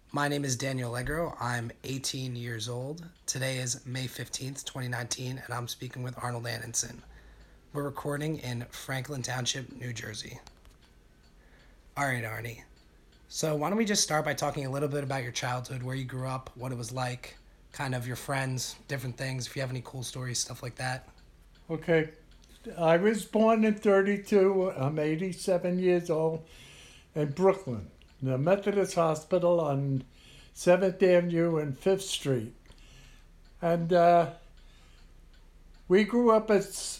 My name is Daniel Allegro. I'm 18 years old. Today is May 15th, 2019, and I'm speaking with Arnold Annenson. We're recording in Franklin Township, New Jersey. All right, Arnie. So, why don't we just start by talking a little bit about your childhood, where you grew up, what it was like, kind of your friends, different things, if you have any cool stories, stuff like that. Okay, I was born in 32. I'm 87 years old in Brooklyn, the Methodist Hospital on 7th Avenue and 5th Street. And we grew up as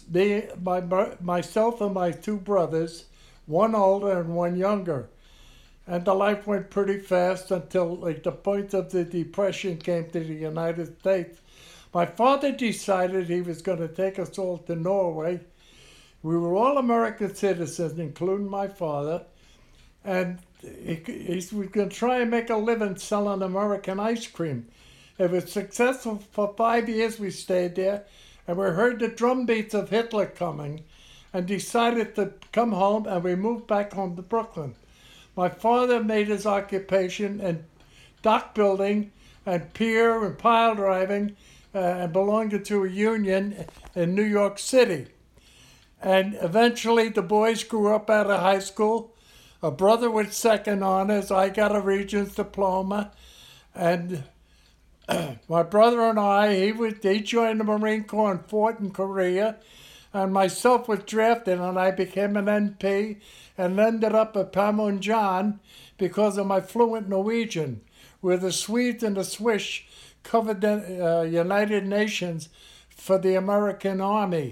myself and my two brothers, one older and one younger. And the life went pretty fast until like the point of the Depression came to the United States. My father decided he was going to take us all to Norway. We were all American citizens, including my father, and he was going to try and make a living selling American ice cream. It was successful for 5 years. We stayed there, and we heard the drum beats of Hitler coming, and decided to come home. And we moved back home to Brooklyn. My father made his occupation in dock building and pier and pile driving, and belonged to a union in New York City. And eventually the boys grew up out of high school. A brother with second honors. I got a Regents diploma. And my brother and he joined the Marine Corps and fought in Korea. And myself was drafted and I became an NP and ended up at Panmunjom because of my fluent Norwegian, where the Swedes and the Swiss covered the United Nations for the American Army.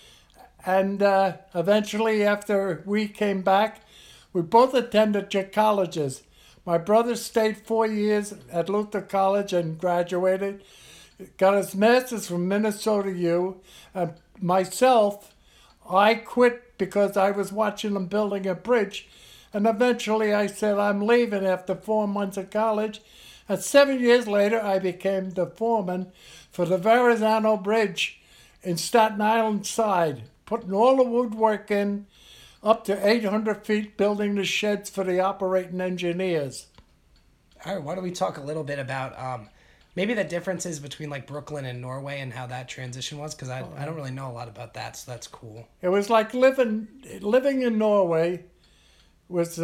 And eventually, after we came back, we both attended colleges. My brother stayed 4 years at Luther College and graduated, got his master's from Minnesota U. And myself, I quit because I was watching them building a bridge. And eventually I said, I'm leaving after 4 months of college. And 7 years later, I became the foreman for the Verrazano Bridge in Staten Island side, putting all the woodwork in, up to 800 feet, building the sheds for the operating engineers. All right, why don't we talk a little bit about maybe the differences between like Brooklyn and Norway and how that transition was? Because I don't really know a lot about that, so that's cool. It was like living in Norway was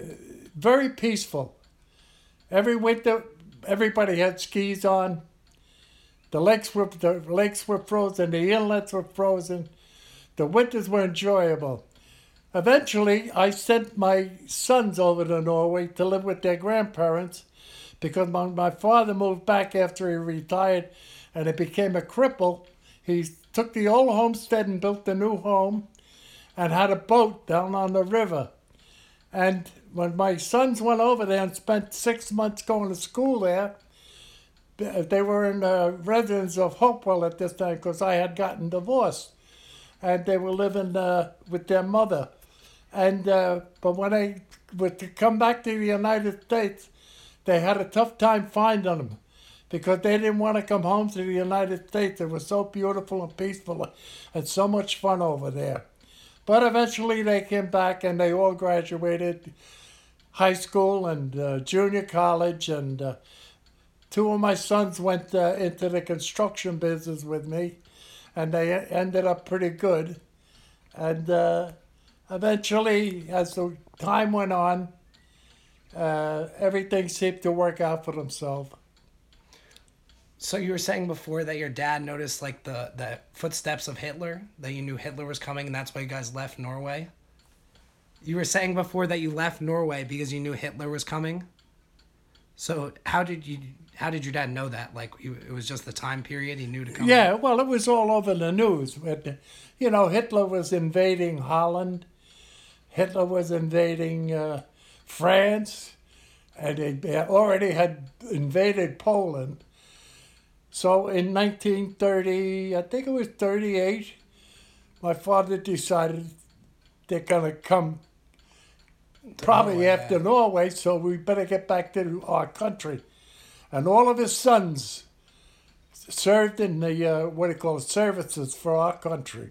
very peaceful. Every winter, everybody had skis on. The lakes were frozen. The inlets were frozen. The winters were enjoyable. Eventually, I sent my sons over to Norway to live with their grandparents because my father moved back after he retired and he became a cripple. He took the old homestead and built a new home and had a boat down on the river. And when my sons went over there and spent 6 months going to school there, they were in the residence of Hopewell at this time because I had gotten divorced. And they were living with their mother. And but when I were to come back to the United States, they had a tough time finding them because they didn't want to come home to the United States. It was so beautiful and peaceful and so much fun over there. But eventually they came back and they all graduated high school and junior college. And two of my sons went into the construction business with me, and they ended up pretty good. And eventually, as the time went on, everything seemed to work out for themselves. So you were saying before that your dad noticed like the footsteps of Hitler, that you knew Hitler was coming, and that's why you guys left Norway. You were saying before that you left Norway because you knew Hitler was coming. So how did your dad know that? Like it was just the time period he knew to come. Yeah, well, it was all over the news. But, Hitler was invading Holland. Hitler was invading France, and he already had invaded Poland. So in 1930, I think it was 38, my father decided they're going to come To probably Norway, after yeah. Norway, so we better get back to our country. And all of his sons served in the, what do you call it, services for our country.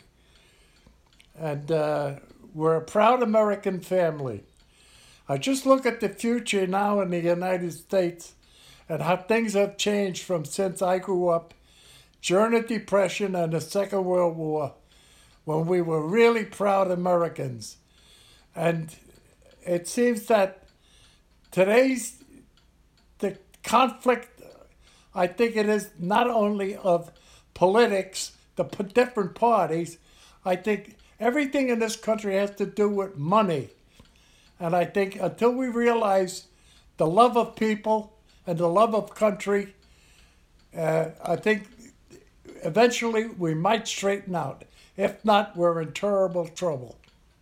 And we're a proud American family. I just look at the future now in the United States. and how things have changed from since I grew up during the Depression and the Second World War, when we were really proud Americans. And it seems that today's the conflict, I think it is not only of politics, the different parties. I think everything in this country has to do with money. And I think until we realize the love of people and the love of country, I think eventually we might straighten out. If not, we're in terrible trouble.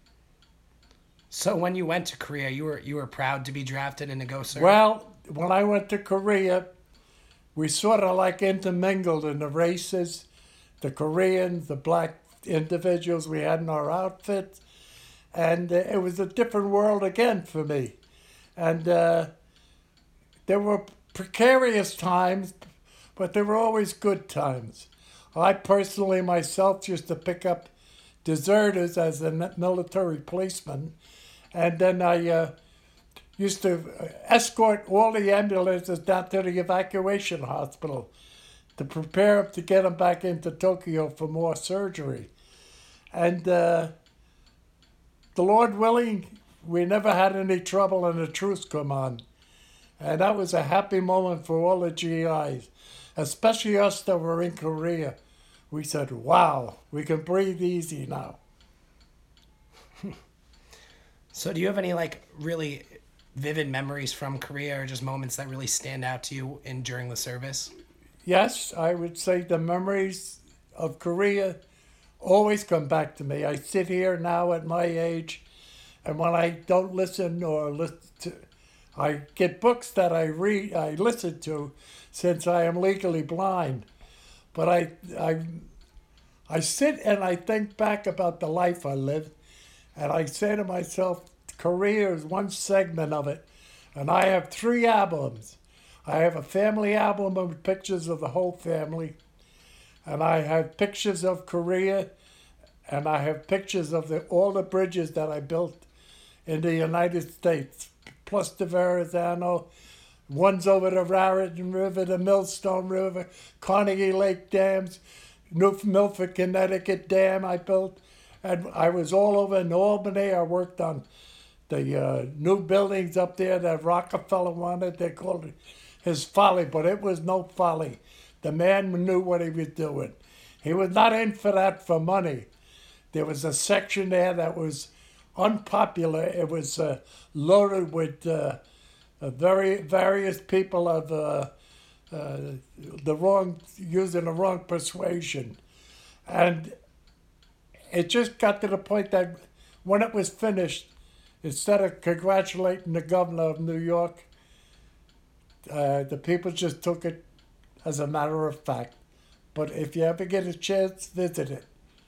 So when you went to Korea, you were proud to be drafted and to go serve? Well, when I went to Korea, we sort of like intermingled in the races, the Koreans, the black individuals we had in our outfits, and it was a different world again for me. And there were precarious times, but there were always good times. I personally myself used to pick up deserters as a military policeman, and then I used to escort all the ambulances down to the evacuation hospital to prepare them to get them back into Tokyo for more surgery. And the Lord willing, we never had any trouble and the truce come on. And that was a happy moment for all the GIs, especially us that were in Korea. We said, wow, we can breathe easy now. So do you have any like really vivid memories from Korea, or just moments that really stand out to you during the service? Yes, I would say the memories of Korea always come back to me. I sit here now at my age, and when I don't listen or listen to, I get books that I listen to, since I am legally blind. But I sit and I think back about the life I lived, and I say to myself, Korea is one segment of it, and I have 3 albums. I have a family album with pictures of the whole family, and I have pictures of Korea, and I have pictures of all the bridges that I built in the United States, plus the Verrazano, ones over the Raritan River, the Millstone River, Carnegie Lake dams, New Milford, Connecticut dam I built. And I was all over in Albany. I worked on the new buildings up there that Rockefeller wanted. They called it his folly, but it was no folly. The man knew what he was doing. He was not in for that for money. There was a section there that was unpopular. It was loaded with various people of using the wrong persuasion. And it just got to the point that when it was finished, instead of congratulating the governor of New York, the people just took it as a matter of fact. But if you ever get a chance, visit it.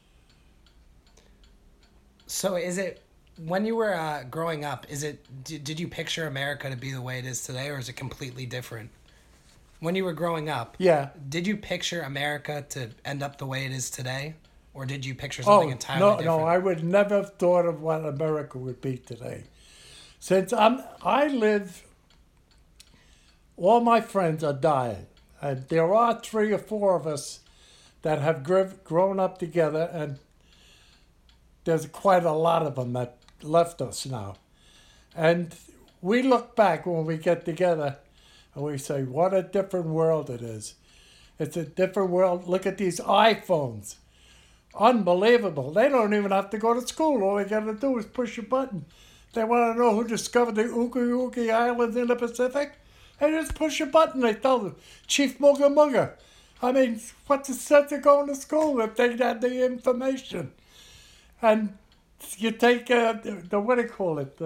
So is it, when you were growing up, did you picture America to be the way it is today, or is it completely different? When you were growing up, Yeah. did you picture America to end up the way it is today? Or did you picture something entirely different? No, I would never have thought of what America would be today. Since I live, all my friends are dying. And there are 3 or 4 of us that have grown up together, and there's quite a lot of them that left us now. And we look back when we get together and we say, what a different world it is. It's a different world. Look at these iPhones. Unbelievable. They don't even have to go to school. All they got to do is push a button. They want to know who discovered the Uki Uki Islands in the Pacific. They just push a button. They tell them, Chief Mugga Mugga. I mean, what's the sense of going to school if they had the information? And you take the what do you call it?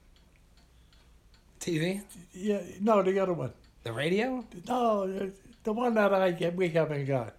TV? Yeah, no, the other one. The radio? No, the one that we haven't got.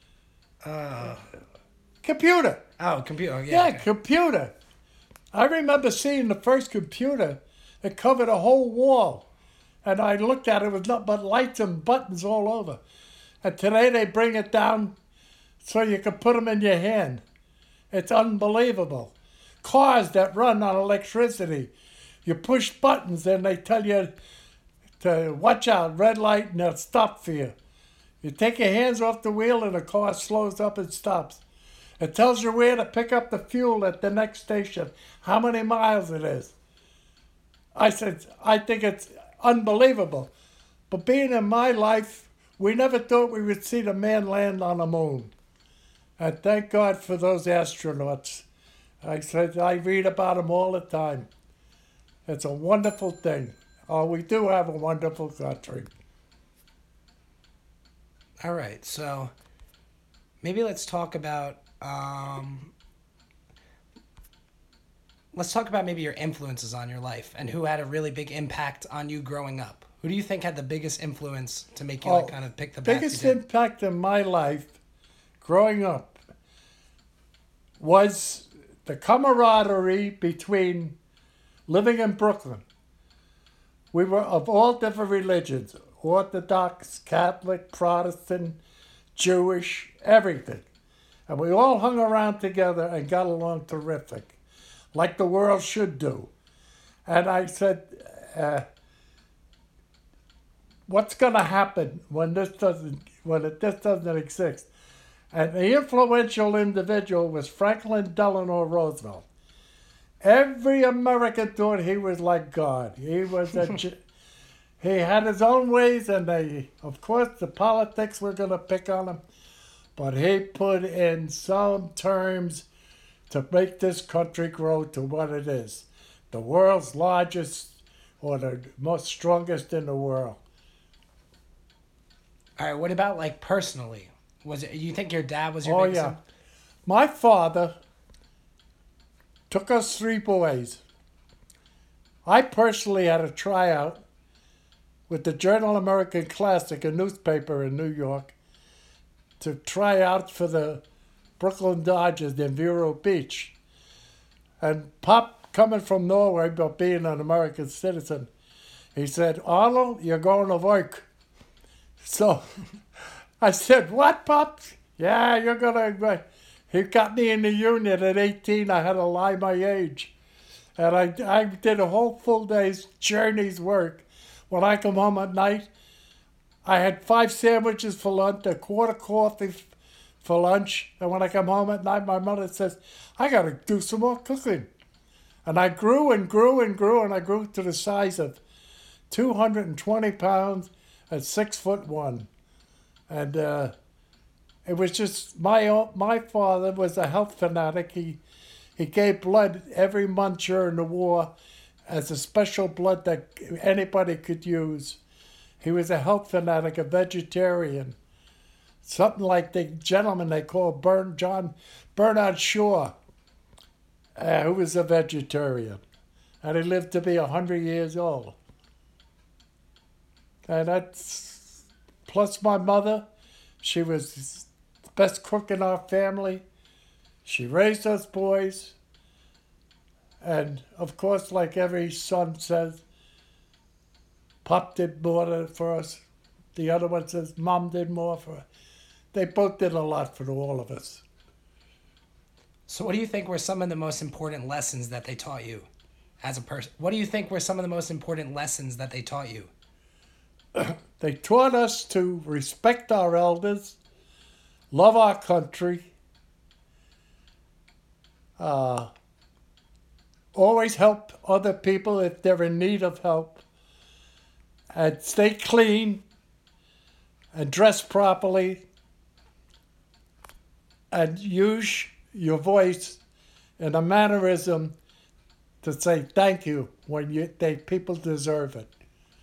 Computer. Oh, computer. Yeah, Okay. computer. I remember seeing the first computer that covered a whole wall. And I looked at it, it was nothing but lights and buttons all over. And today they bring it down so you can put them in your hand. It's unbelievable. Cars that run on electricity. You push buttons and they tell you to watch out, red light, and they'll stop for you. You take your hands off the wheel and the car slows up and stops. It tells you where to pick up the fuel at the next station, how many miles it is. I said, I think it's unbelievable. But being in my life, we never thought we would see the man land on the moon. And thank God for those astronauts. I said, I read about them all the time. It's a wonderful thing. Oh, we do have a wonderful country. All right, so maybe let's talk about maybe your influences on your life and who had a really big impact on you growing up. Who do you think had the biggest influence to make you like kind of pick the path Biggest you did? impact in my life growing up was the camaraderie between living in Brooklyn. We were of all different religions, Orthodox, Catholic, Protestant, Jewish, everything. And we all hung around together and got along terrific, like the world should do. And I said, what's going to happen when this doesn't exist? And the influential individual was Franklin Delano Roosevelt. Every American thought he was like God. He was he had his own ways, and of course the politics were going to pick on him, but he put in some terms to make this country grow to what it is, the world's largest or the most strongest in the world. All right, what about like personally? Was it you think your dad was your Oh biggest? yeah, my father took us three boys. I personally had a tryout with the Journal American Classic, a newspaper in New York, to try out for the Brooklyn Dodgers in Vero Beach. And Pop, coming from Norway, but being an American citizen, he said, Arnold, you're going to work. So I said, what, Pop? Yeah, you're going to... He got me in the union at 18. I had to lie my age. And I did a whole full day's journey's work. When I come home at night, I had 5 sandwiches for lunch, a quart of coffee for lunch. And when I come home at night, my mother says, I got to do some more cooking. And I grew and grew and grew, and I grew to the size of 220 pounds at 6'1". And it was just, my father was a health fanatic. He gave blood every month during the war as a special blood that anybody could use. He was a health fanatic, a vegetarian. Something like the gentleman they call Bernard Shaw, who was a vegetarian. And he lived to be 100 years old. And that's, plus my mother, she was the best cook in our family. She raised us boys. And of course, like every son says, Pop did more for us. The other one says Mom did more for us. They both did a lot for all of us. So what do you think were some of the most important lessons that they taught you as a person? What do you think were some of the most important lessons that they taught you? They taught us to respect our elders, love our country, always help other people if they're in need of help, and stay clean, and dress properly, and use your voice in a mannerism to say thank you when people deserve it.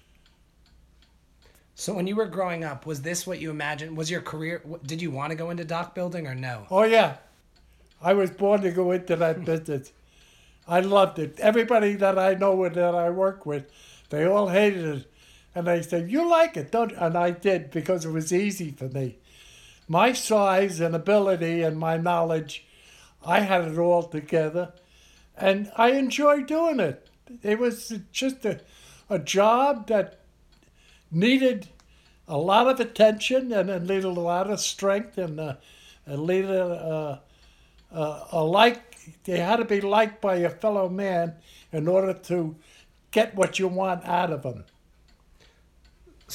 So when you were growing up, was this what you imagined? Was your career, did you want to go into dock building or no? Oh yeah, I was born to go into that business. I loved it. Everybody that I know that I work with, they all hated it. And they said, you like it, don't you? And I did, because it was easy for me. My size and ability and my knowledge, I had it all together. And I enjoyed doing it. It was just a job that needed a lot of attention, and it needed a lot of strength, and it needed they had to be liked by your fellow man in order to get what you want out of them.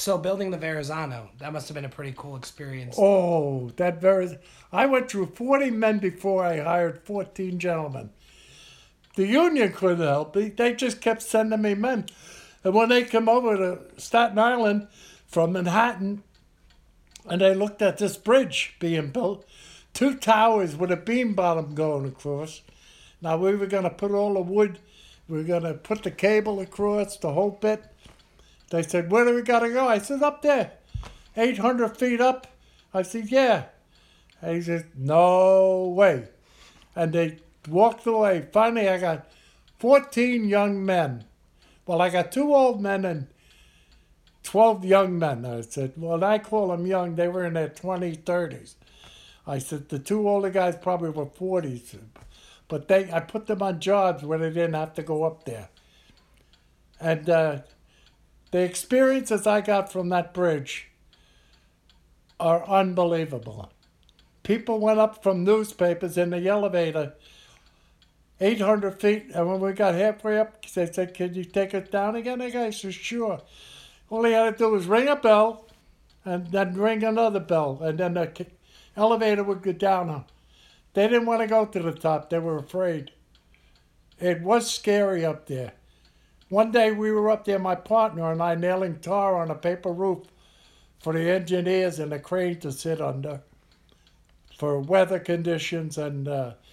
So building the Verrazano, that must have been a pretty cool experience. Oh, that very. I went through 40 men before I hired 14 gentlemen. The union couldn't help me. They just kept sending me men. And when they come over to Staten Island from Manhattan and they looked at this bridge being built, two towers with a beam bottom going across. Now we were going to put all the wood, we were going to put the cable across, the whole bit. They said, where do we got to go? I said, up there, 800 feet up. I said, yeah. And he said, no way. And they walked away. Finally, I got 14 young men. Well, I got 2 old men and 12 young men. I said, well, I call them young. They were in their 20s, 30s. I said, the 2 older guys probably were 40s. But I put them on jobs where they didn't have to go up there. And the experiences I got from that bridge are unbelievable. People went up from newspapers in the elevator 800 feet, and when we got halfway up, they said, can you take us down again? The guy said, sure. All he had to do was ring a bell, and then ring another bell, and then the elevator would go down. They didn't want to go to the top. They were afraid. It was scary up there. One day we were up there, my partner and I, nailing tar on a paper roof for the engineers and the crane to sit under for weather conditions, and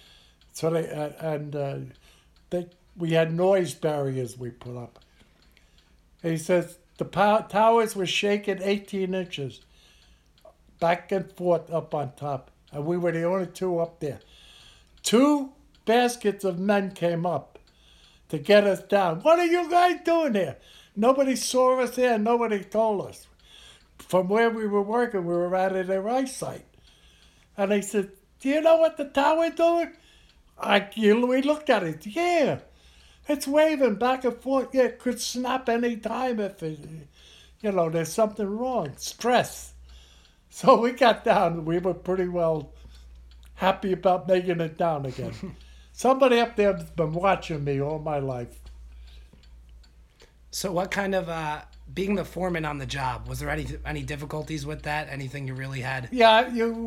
we had noise barriers we put up. He says the towers were shaking 18 inches back and forth up on top, and we were the only 2 up there. 2 baskets of men came up to get us down. What are you guys doing here? Nobody saw us there. Nobody told us. From where we were working, we were out of their eyesight. And they said, do you know what the tower's doing? We looked at it. Yeah, it's waving back and forth. Yeah, it could snap any time if there's something wrong. Stress. So we got down. We were pretty well happy about making it down again. Somebody up there has been watching me all my life. So what kind of being the foreman on the job, was there any difficulties with that? Anything you really had? Yeah,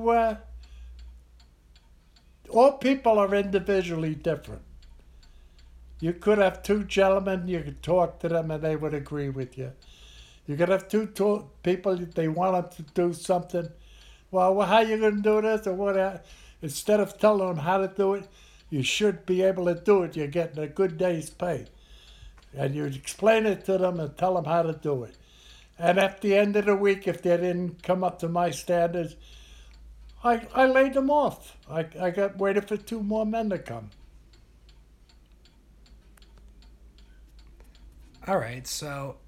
all people are individually different. You could have 2 gentlemen, you could talk to them and they would agree with you. You could have 2 people, they want them to do something. Well, how are you going to do this or what? Instead of telling them how to do it, you should be able to do it. You're getting a good day's pay. And you explain it to them and tell them how to do it. And at the end of the week, if they didn't come up to my standards, I laid them off. I waited for 2 more men to come. All right, so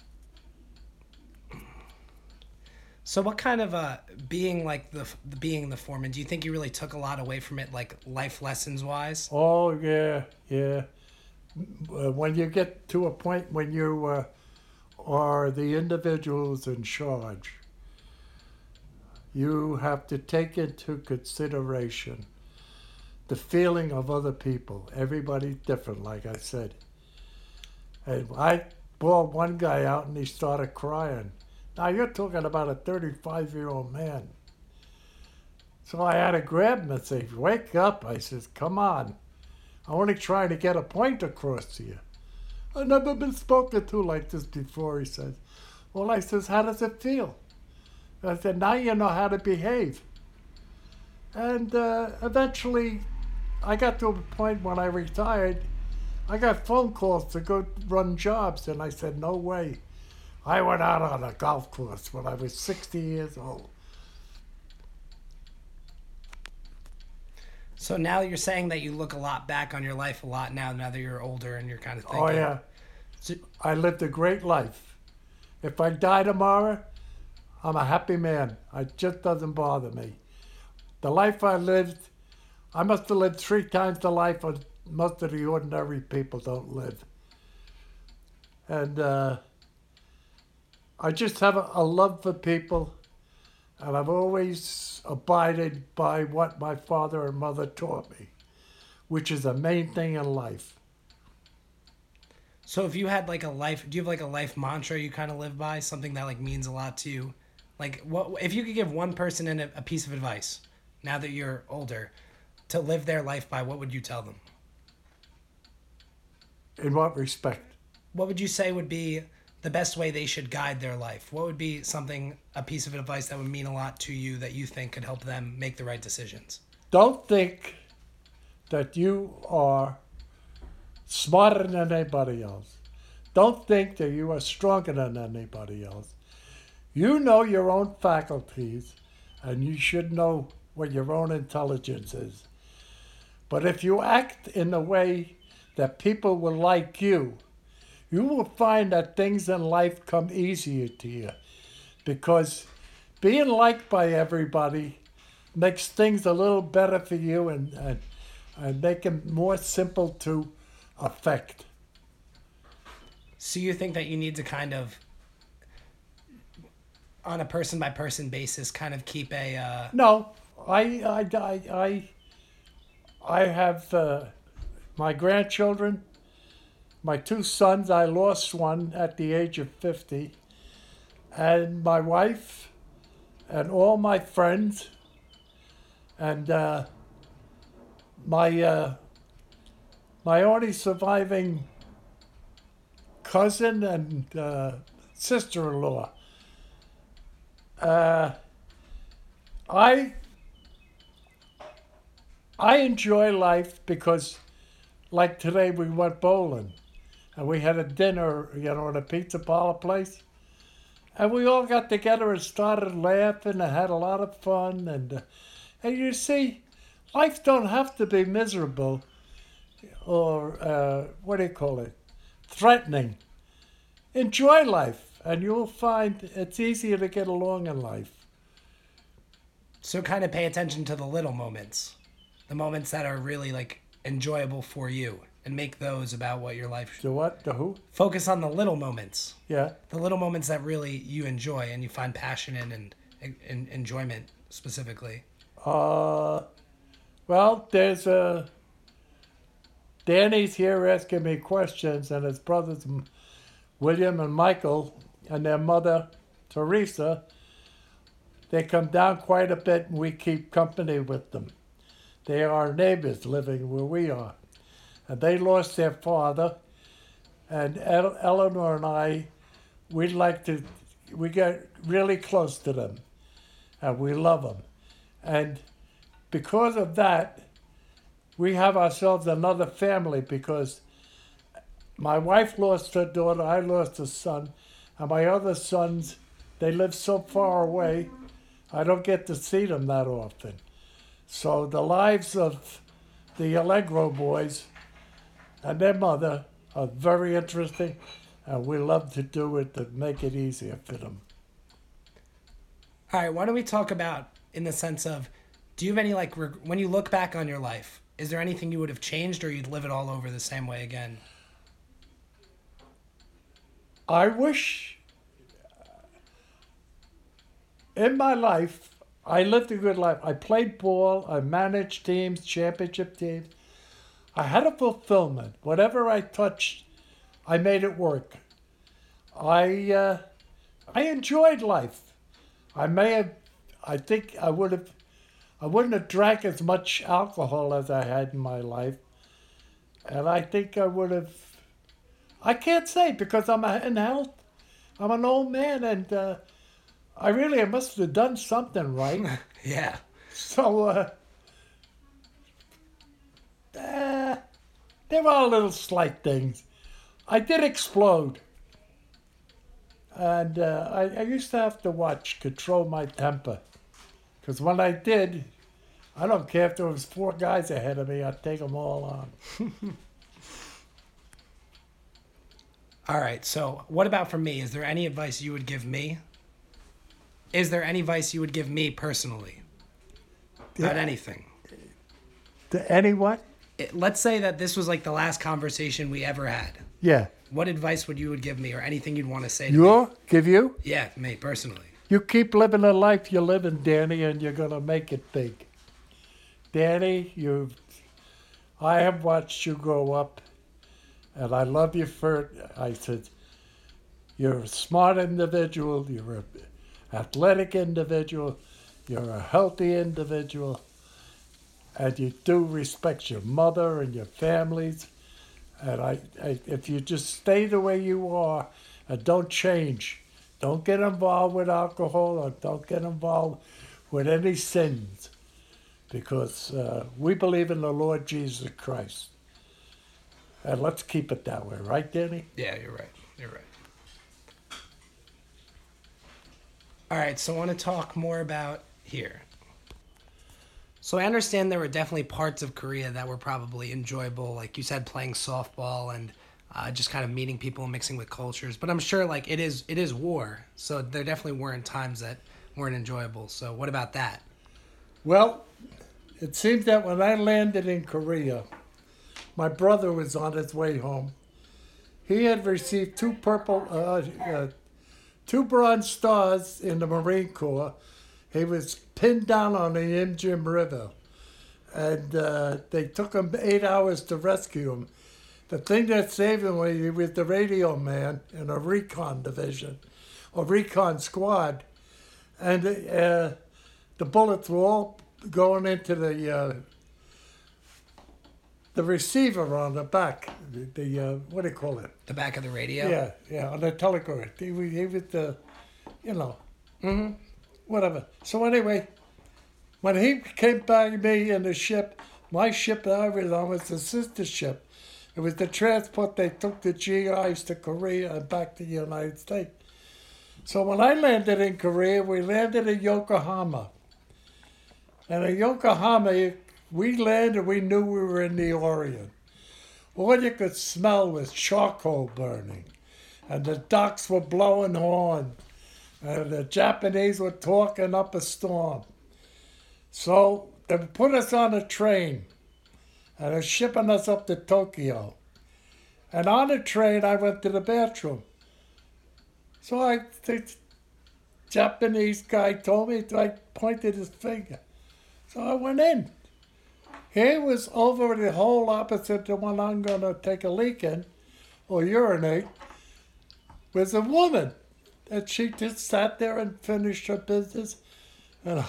what kind of being the foreman? Do you think you really took a lot away from it, like life lessons wise? Oh yeah. When you get to a point when you are the individuals in charge, you have to take into consideration the feeling of other people. Everybody's different, like I said. And I bawled one guy out and he started crying. Now you're talking about a 35-year-old man. So I had to grab him and say, wake up. I says, come on. I'm only trying to get a point across to you. I've never been spoken to like this before, he says. Well, I says, how does it feel? I said, now you know how to behave. And eventually, I got to a point when I retired, I got phone calls to go run jobs, and I said, no way. I went out on a golf course when I was 60 years old. So now you're saying that you look a lot back on your life a lot now that you're older and you're kind of thinking. Oh, yeah. So, I lived a great life. If I die tomorrow, I'm a happy man. It just doesn't bother me. The life I lived, I must have lived 3 times the life of most of the ordinary people don't live. And I just have a love for people, and I've always abided by what my father and mother taught me, which is the main thing in life. So if you had like a life, do you have like a life mantra you kind of live by, something that like means a lot to you? Like what if you could give one person a piece of advice now that you're older to live their life by, what would you tell them? In what respect? What would you say would be the best way they should guide their life? What would be something, a piece of advice that would mean a lot to you that you think could help them make the right decisions? Don't think that you are smarter than anybody else. Don't think that you are stronger than anybody else. You know your own faculties, and you should know what your own intelligence is. But if you act in a way that people will like you will find that things in life come easier to you. Because being liked by everybody makes things a little better for you and make them more simple to affect. So you think that you need to kind of, on a person by person basis, kind of keep a No, I have my grandchildren, my two sons. I lost one at the age of 50, and my wife, and all my friends, and my my only surviving cousin and sister-in-law. Uh, I I enjoy life because, like today, we went bowling, and we had a dinner, at a pizza parlor place, and we all got together and started laughing and had a lot of fun. And you see, life don't have to be miserable or what do you call it, threatening. Enjoy life, and you'll find it's easier to get along in life. so kind of pay attention to the little moments, the moments that are really like enjoyable for you, and make those about what your life. The what? The who? Focus on the little moments, Yeah. the little moments that really you enjoy and you find passion in and enjoyment specifically. Uh, well, there's Danny's here asking me questions, and his brothers William and Michael and their mother Teresa. They come down quite a bit, and we keep company with them. They are our neighbors living where we are, and they lost their father. And Eleanor and I, we get really close to them, and we love them. And because of that, we have ourselves another family, because my wife lost her daughter, I lost a son, and my other sons, they live so far away, I don't get to see them that often. So the lives of the Allegro boys and their mother are very interesting, and we love to do it to make it easier for them. All right, why don't we talk about, in the sense of, do you have any like when you look back on your life, is there anything you would have changed, or you'd live it all over the same way again? I wish in my life I lived a good life. I played ball, I managed teams, championship teams. I had a fulfillment. Whatever I touched, I made it work. I enjoyed life. I think I wouldn't have drank as much alcohol as I had in my life. And I think I can't say, because I'm in health. I'm an old man, and I must have done something right. Yeah. So there were little slight things. I did explode. And I used to have to control my temper. Because when I did, I don't care if there was 4 guys ahead of me, I'd take them all on. All right, so what about for me? Is there any advice you would give me? Is there any advice you would give me personally about anything? To any what? Let's say that this was like the last conversation we ever had. Yeah. What advice would you give me, or anything you'd want to say to me? Give you? Yeah, me personally. You keep living the life you're living, Danny, and you're going to make it big. Danny, I have watched you grow up, And I love you for it. I said, you're a smart individual, you're an athletic individual, you're a healthy individual, and you do respect your mother and your families. And if you just stay the way you are and don't change, don't get involved with alcohol or don't get involved with any sins, because we believe in the Lord Jesus Christ. And let's keep it that way, right, Danny? Yeah, you're right. You're right. All right, so I want to talk more about here. So I understand there were definitely parts of Korea that were probably enjoyable, like you said, playing softball and just kind of meeting people and mixing with cultures. But I'm sure like it is war, so there definitely weren't times that weren't enjoyable. So what about that? Well, it seems that when I landed in Korea, my brother was on his way home. He had received two bronze stars in the Marine Corps. He was pinned down on the Imjim River, and they took him 8 hours to rescue him. The thing that saved him was he was the radio man in a recon division, or recon squad, and the bullets were all going into the receiver on the back, the what do you call it? The back of the radio? Yeah, on the telegram. He was the, Mm-hmm. whatever. So anyway, when he came back to me in the ship, my ship that I was on was the sister ship. It was the transport they took the GIs to Korea and back to the United States. So when I landed in Korea, we landed in Yokohama. And in Yokohama, we landed, we knew we were in the Orient. All you could smell was charcoal burning. And the docks were blowing horns. And the Japanese were talking up a storm. So they put us on a train. And they're shipping us up to Tokyo. And on the train, I went to the bathroom. So the Japanese guy told me, I pointed his finger. So I went in. He was over the hole opposite the one I'm going to take a leak in, or urinate, was a woman. And she just sat there and finished her business. And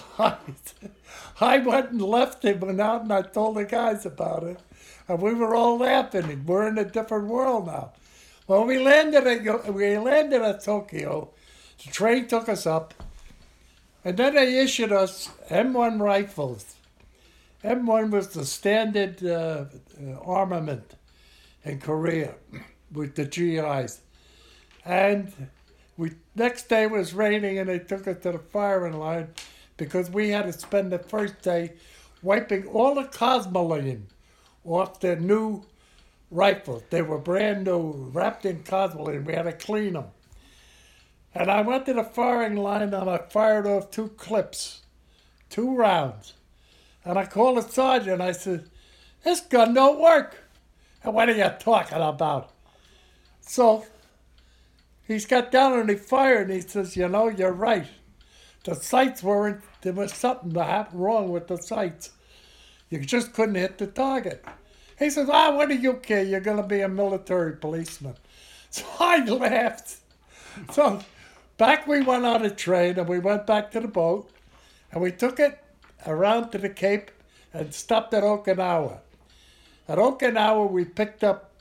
I went and left him, went out and I told the guys about it. And we were all laughing. We're in a different world now. Well, we landed at Tokyo. The train took us up. And then they issued us M1 rifles. M1 was the standard armament in Korea with the GIs. And next day was raining and they took us to the firing line because we had to spend the first day wiping all the cosmoline off their new rifles. They were brand new, wrapped in cosmoline. We had to clean them. And I went to the firing line and I fired off 2 clips, 2 rounds. And I called the sergeant. I said, this gun don't work. And what are you talking about? So he's got down and he fired and he says, you're right. The sights weren't, there was something wrong with the sights. You just couldn't hit the target. He says, what do you care? You're going to be a military policeman. So I laughed. So back we went on a train and we went back to the boat and we took it around to the Cape and stopped at Okinawa. At Okinawa, we picked up,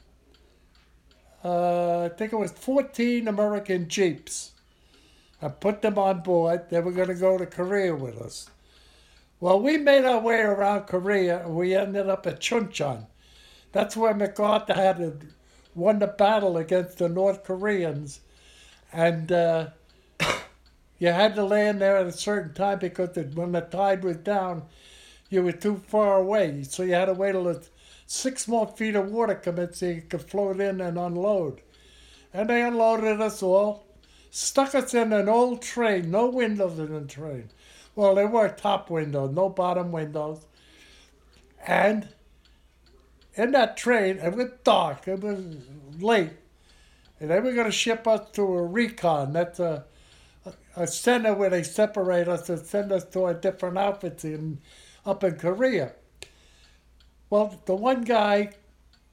I think it was 14 American Jeeps and put them on board. They were going to go to Korea with us. Well, we made our way around Korea and we ended up at Chuncheon. That's where MacArthur had won the battle against the North Koreans. And you had to land there at a certain time because when the tide was down, you were too far away. So you had to wait till 6 more feet of water come in so you could float in and unload. And they unloaded us all, stuck us in an old train, no windows in the train. Well, there were top windows, no bottom windows. And in that train, it was dark, it was late. And they were going to ship us to a recon. That's a center where they separate us and send us to a different outfits up in Korea. Well, the one guy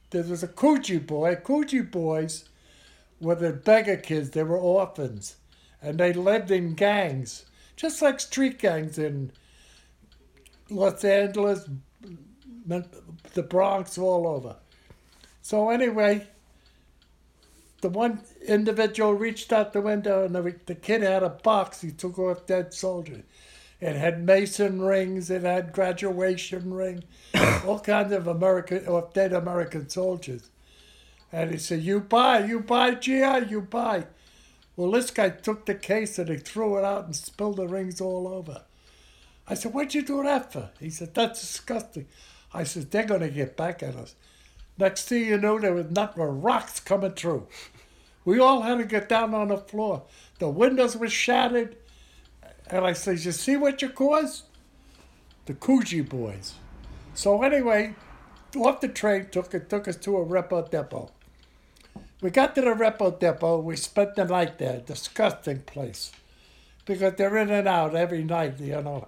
there was a Coogee boy. Coogee boys were the beggar kids. They were orphans, and they lived in gangs, just like street gangs in Los Angeles, the Bronx, all over. So anyway, the one individual reached out the window, and the kid had a box. He took off dead soldiers. It had Mason rings. It had graduation ring, all kinds of dead American soldiers. And he said, you buy, GI, you buy. Well, this guy took the case and he threw it out and spilled the rings all over. I said, what'd you do that for? He said, that's disgusting. I said, they're going to get back at us. Next thing you know, there was nothing but rocks coming through. We all had to get down on the floor. The windows were shattered. And I said, you see what you caused? The Coogee boys. So anyway, off the train, took us to a repo depot. We got to the repo depot. We spent the night there. Disgusting place. Because they're in and out every night, you know.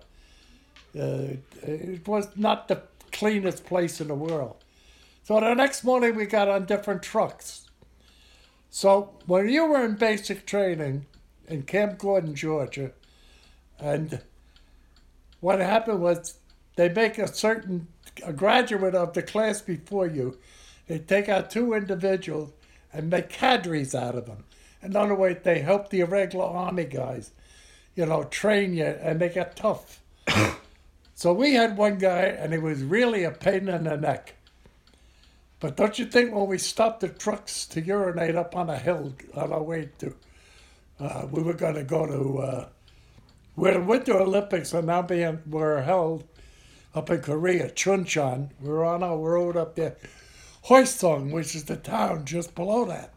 It was not the cleanest place in the world. So the next morning we got on different trucks. So when you were in basic training in Camp Gordon, Georgia, and what happened was they make a graduate of the class before you, they take out two individuals and make cadres out of them. In other words, they help the irregular Army guys, train you, and they get tough. So we had one guy, and he was really a pain in the neck. But don't you think when we stopped the trucks to urinate up on a hill on our way to, we were going to go to, where the Winter Olympics are now were held up in Korea, Chuncheon. We were on our road up there, Hoisong, which is the town just below that.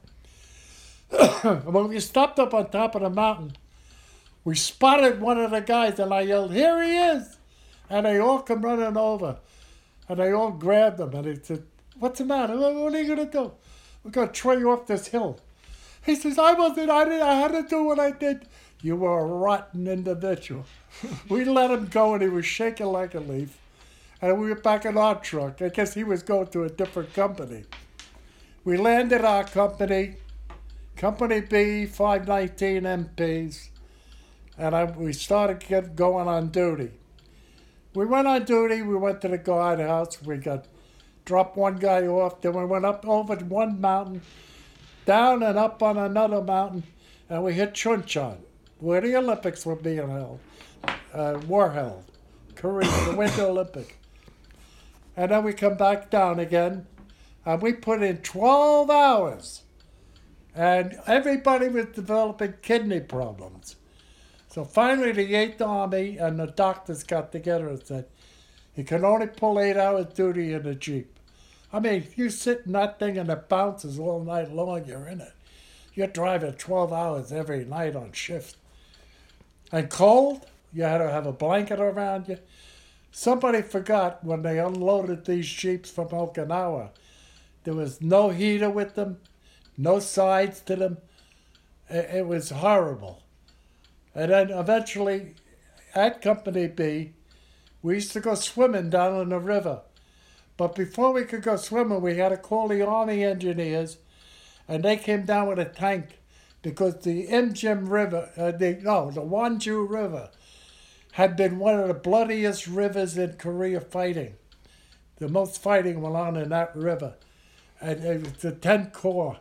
When we stopped up on top of the mountain, we spotted one of the guys, and I yelled, "Here he is!" And they all come running over, and they all grabbed him, and he said, "What's the matter? What are you going to do? We're going to throw you off this hill." He says, I had to do what I did. You were a rotten individual. We let him go, and he was shaking like a leaf. And we were back in our truck. I guess he was going to a different company. We landed our company, Company B, 519 MPs, and we started going on duty. We went on duty. We went to the guardhouse. We dropped one guy off. Then we went up over one mountain, down and up on another mountain, and we hit Chuncheon, where the Olympics were being held, were held, Korea, the Winter Olympic. And then we come back down again, and we put in 12 hours, and everybody was developing kidney problems. So finally the 8th Army and the doctors got together and said, you can only pull 8 hours duty in a Jeep. I mean, you sit in that thing and it bounces all night long, you're in it. You're driving 12 hours every night on shift. And cold, you had to have a blanket around you. Somebody forgot when they unloaded these Jeeps from Okinawa, there was no heater with them, no sides to them. It was horrible. And then eventually, at Company B, we used to go swimming down in the river. But before we could go swimming, we had to call the Army engineers, and they came down with a tank because the Imjim River, the Wonju River, had been one of the bloodiest rivers in Korea fighting. The most fighting went on in that river. And it was the 10th Corps.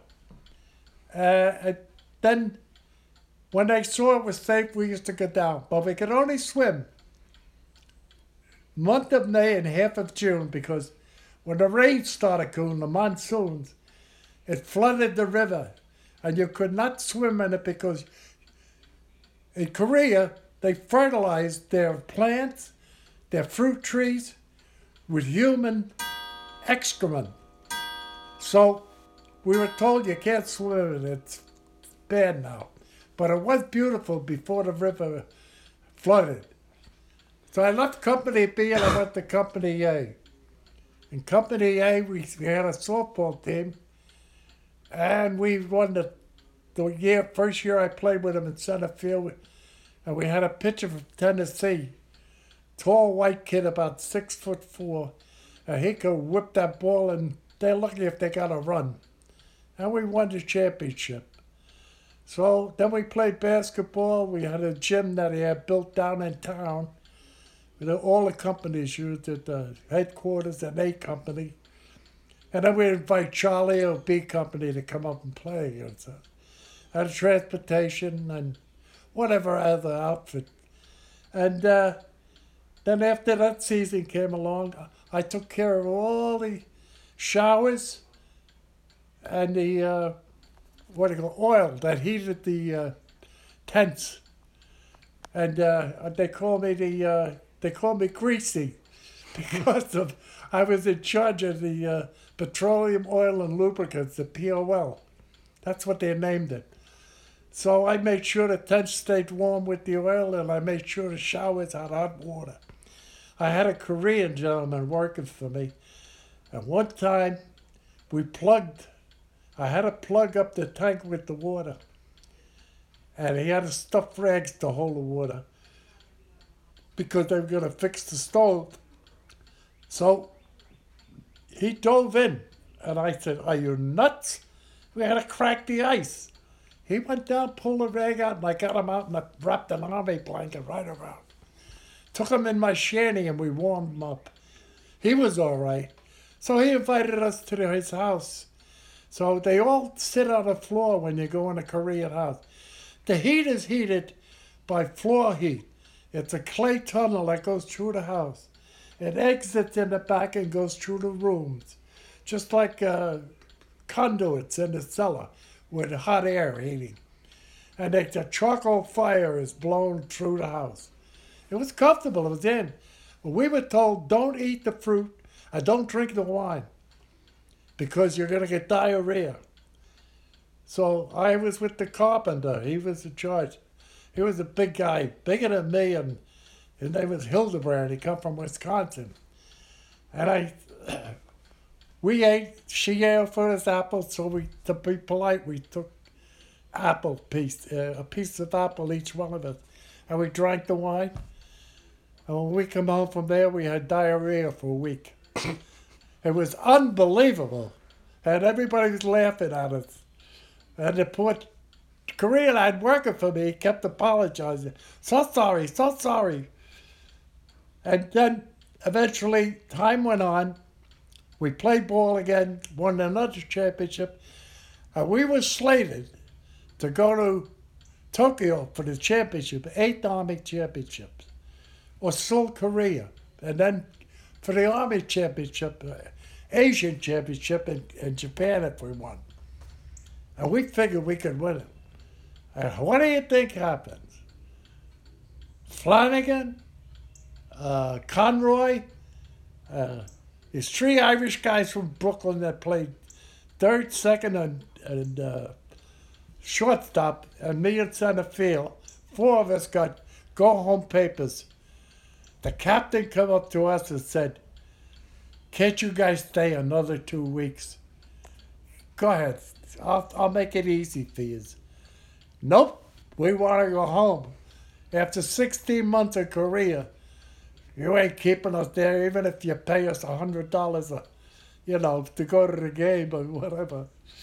And then, when they saw it was safe, we used to go down. But we could only swim month of May and half of June because when the rain started coming, the monsoons, it flooded the river. And you could not swim in it because in Korea, they fertilized their plants, their fruit trees, with human excrement. So we were told you can't swim in it. It's bad now. But it was beautiful before the river flooded. So I left Company B and I went to Company A. In Company A, we had a softball team, and we won the first year I played with them in center field. And we had a pitcher from Tennessee, tall white kid, about 6'4", and he could whip that ball in they're lucky if they got a run. And we won the championship. So then we played basketball. We had a gym that he had built down in town. All the companies used it, the headquarters and A Company. And then we'd invite Charlie or B Company to come up and play. And so, had transportation and whatever other outfit. And then after that season came along, I took care of all the showers and the oil that heated the tents. And they call me Greasy because I was in charge of the petroleum, oil, and lubricants, the POL. That's what they named it. So I made sure the tent stayed warm with the oil, and I made sure the showers had hot water. I had a Korean gentleman working for me, and one time I had to plug up the tank with the water, and he had to stuff rags to hold the water because they were going to fix the stove. So he dove in, and I said, "Are you nuts? We had to crack the ice." He went down, pulled the rag out, and I got him out and I wrapped an army blanket right around. Took him in my shanty and we warmed him up. He was all right. So he invited us to his house. So they all sit on the floor when you go in a Korean house. The heat is heated by floor heat. It's a clay tunnel that goes through the house. It exits in the back and goes through the rooms, just like conduits in the cellar with hot air heating. And the charcoal fire is blown through the house. It was comfortable, it was in. But we were told, don't eat the fruit and don't drink the wine because you're going to get diarrhea. So I was with the carpenter. He was in charge. He was a big guy, bigger than me, and his name was Hildebrand. He come from Wisconsin. And we ate. She ate for us apples, so to be polite, we took a piece of apple each one of us, and we drank the wine. And when we come home from there, we had diarrhea for a week. It was unbelievable, and everybody was laughing at us. And the poor Korean I had working for me kept apologizing. So sorry, so sorry. And then eventually time went on. We played ball again, won another championship, and we were slated to go to Tokyo for the championship, 8th Army Championship, or Seoul, Korea, and then for the Army Championship, Asian Championship in Japan if we won. And we figured we could win it. And what do you think happens? Flanagan, Conroy, these three Irish guys from Brooklyn that played third, second, and shortstop, and me in center field. Four of us got go-home papers. The captain came up to us and said, "Can't you guys stay another 2 weeks? Go ahead. I'll make it easy for you." Nope. We want to go home. After 16 months in Korea, you ain't keeping us there, even if you pay us $100, to go to the game or whatever.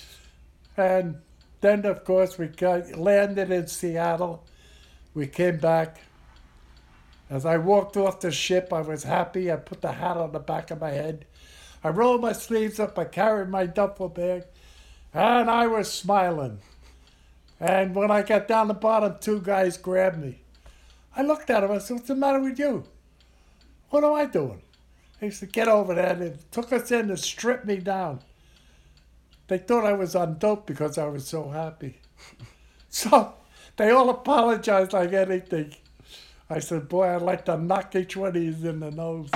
And then, of course, we landed in Seattle. We came back. As I walked off the ship, I was happy. I put the hat on the back of my head. I rolled my sleeves up. I carried my duffel bag. And I was smiling. And when I got down the bottom, two guys grabbed me. I looked at them. I said, "What's the matter with you? What am I doing?" They said, "Get over there." They took us in and stripped me down. They thought I was on dope because I was so happy. So they all apologized like anything. I said, "Boy, I'd like to knock each one of you in the nose."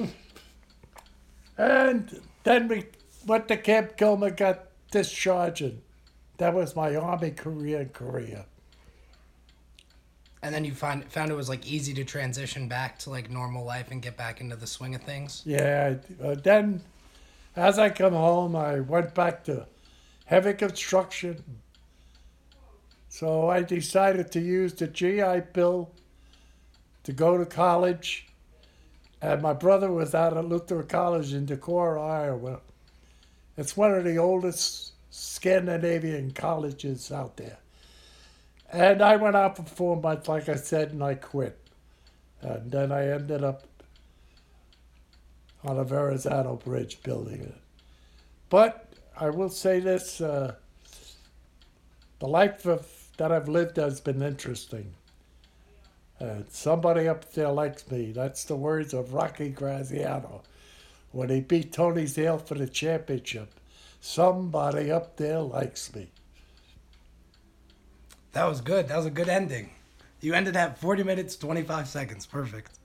And then we went to Camp Gilmer, got discharged, and that was my Army career in Korea. And then you found it was like easy to transition back to like normal life and get back into the swing of things? Yeah, then as I come home, I went back to heavy construction. So I decided to use the GI Bill to go to college. And my brother was out at Luther College in Decorah, Iowa. It's one of the oldest Scandinavian colleges out there. And I went out for 4 months, like I said, and I quit. And then I ended up on a Verrazano Bridge building it. But I will say this, the that I've lived has been interesting. And somebody up there likes me. That's the words of Rocky Graziano when he beat Tony Zale for the championship. Somebody up there likes me. That was good. That was a good ending. You ended at 40 minutes, 25 seconds. Perfect.